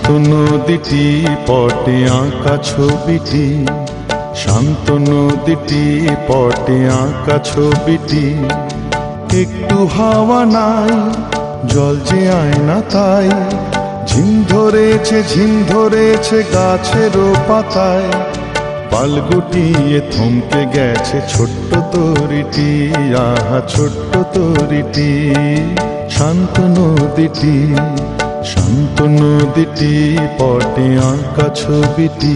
নদীটি পটে আঁকা ছবিটি, শান্ত নদীটি পটে আঁকা ছবিটি। একটু হাওয়া নাই, জল যে আয় না তাই, ঝিম ধরেছে গাছেরও পাতায়। পাল গুটিয়ে থমকে গেছে ছোট্ট তরিটি, আহা ছোট্ট তরিটি। শান্ত নদীটি, শান্ত নদীটি পটে আঁকা ছবিটি।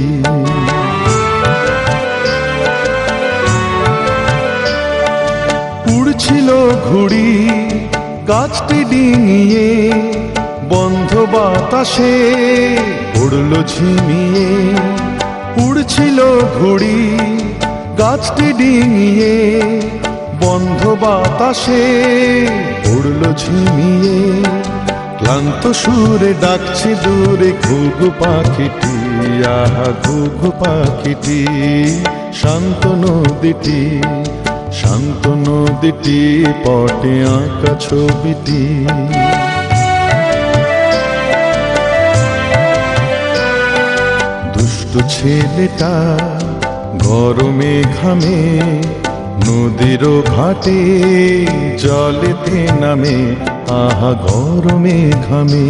উড়ছিল ঘুড়ি গাছটি ডিঙিয়ে, বন্ধ বাতাসে উড়ল ঝিমিয়ে। উড়ছিল ঘুড়ি গাছটি ডিঙিয়ে, বন্ধ বাতাসে উড়ল ঝিমিয়ে। ক্লান্ত সুরে ডাকছে দূরে ঘুঘু পাখিটি, আহা ঘুঘু পাখিটি। শান্ত নদীটি, শান্ত নদীটি পটে আঁকা ছবিটি। দুষ্ট ছেলেটা গরমে ঘামে, নদীর ঘাটে জলেতে নামে, আহা গরমে ঘামে।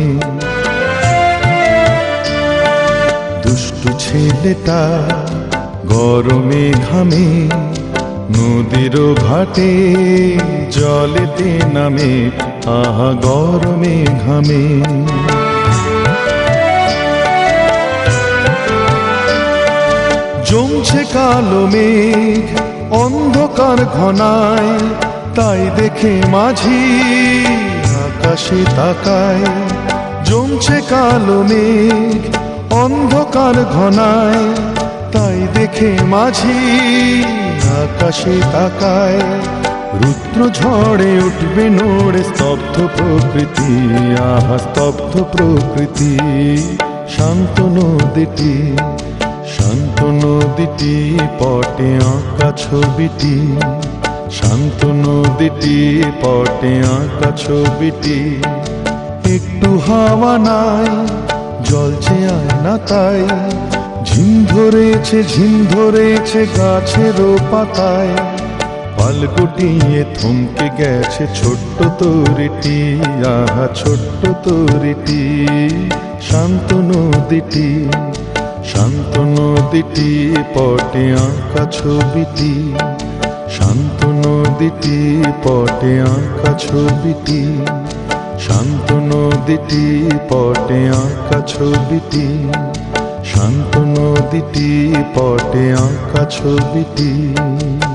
দুষ্ট ছেলেটা গরমে ঘামে, নদীর ঘাটে জলেতে নামে, আহা গরমে ঘামে। জমছে কালো মেঘ অন্ধকার ঘনায়, তাই দেখে মাঝি আকাশে তাকায়। জমছে কালো মেঘ অন্ধকার ঘনায়, তাই দেখে মাঝি আকাশে তাকায়। রুদ্র ঝড়ে উঠবে নড়ে স্তব্ধ প্রকৃতি, আহা স্তব্ধ প্রকৃতি। শান্ত নদীটি, শান্ত নদীটি পটে আঁকা ছবিটি। শান্ত নদীটি পটে আঁকা ছবিটি। একটু হাওয়া নাই, জল যে আয় না তাই, ঝিম ধরেছে গাছেরও পাতায়। পাল গুটিয়ে থমকে গেছে ছোট্ট তরিটি, আহা ছোট্ট তরিটি। শান্ত নদীটি, শান্ত নদীটি পটে আঁকা ছবিটি। শান্ত নদীটি পটে আঁকা ছবিটি। শান্ত নদীটি পটে আঁকা ছবিটি। শান্ত নদীটি পটে আঁকা ছবিটি।